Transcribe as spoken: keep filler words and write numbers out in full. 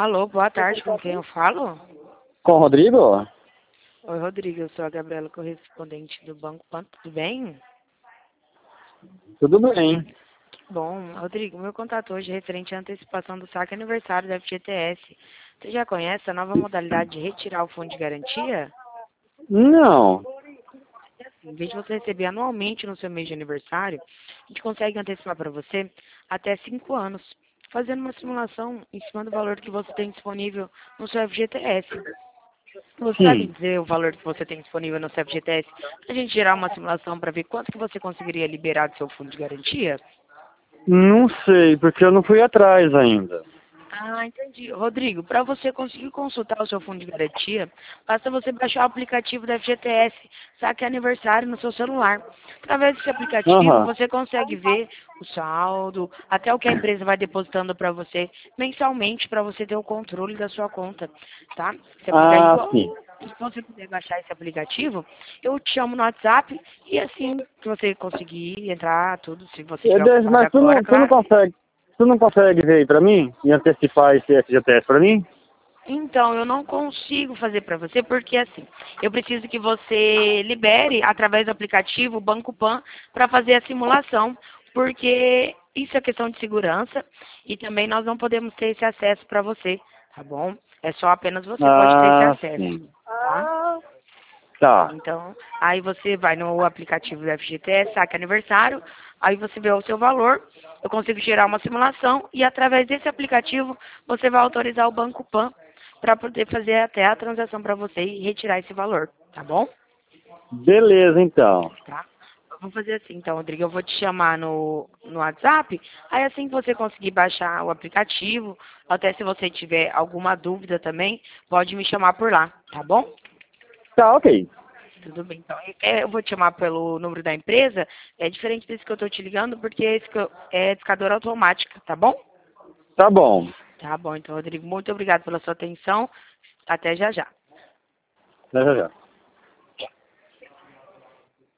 Alô, boa tarde, com quem eu falo? Com o Rodrigo? Oi, Rodrigo, eu sou a Gabriela, correspondente do Banco Pan, tudo bem? Tudo bem. Bom, Rodrigo, meu contato hoje é referente à antecipação do saque aniversário da F G T S. Você já conhece a nova modalidade de retirar o fundo de garantia? Não. Em vez de você receber anualmente no seu mês de aniversário, a gente consegue antecipar para você até cinco anos, fazendo uma simulação em cima do valor que você tem disponível no seu F G T S. Você sabe Sim. dizer o valor que você tem disponível no seu F G T S para a gente gerar uma simulação para ver quanto que você conseguiria liberar do seu fundo de garantia? Não sei, porque eu não fui atrás ainda. Ah, entendi. Rodrigo, para você conseguir consultar o seu fundo de garantia, basta você baixar o aplicativo da F G T S, Saque Aniversário, no seu celular. Através desse aplicativo, Aham. você consegue ver o saldo, até o que a empresa vai depositando para você mensalmente, para você ter o controle da sua conta, tá? Se você puder, Ah, então, sim. se você puder baixar esse aplicativo, eu te chamo no WhatsApp e assim que você conseguir entrar, tudo, se você Eu estiver deixo- ocupado Mas tu agora, não, tu não claro. consegue. Tu não consegue ver aí pra mim? E antecipar esse F G T S pra mim? Então, eu não consigo fazer para você porque assim, eu preciso que você libere através do aplicativo Banco Pan para fazer a simulação, porque isso é questão de segurança e também nós não podemos ter esse acesso para você, tá bom? É só apenas você pode ter esse Ah, acesso, sim. tá? Tá. Então, aí você vai no aplicativo do F G T S, saque aniversário, aí você vê o seu valor, eu consigo gerar uma simulação e através desse aplicativo você vai autorizar o Banco Pan para poder fazer até a transação para você e retirar esse valor, tá bom? Beleza, então. Tá? Vamos fazer assim, então, Rodrigo, eu vou te chamar no, no WhatsApp, aí assim que você conseguir baixar o aplicativo, até se você tiver alguma dúvida também, pode me chamar por lá, tá bom? Tá, ok. Tudo bem, então. É, eu vou te chamar pelo número da empresa, é diferente desse que eu estou te ligando, porque esse que eu- é discadora automática, tá bom? Tá bom. Tá bom, então, Rodrigo, muito obrigado pela sua atenção. Até já já. Já, já, já.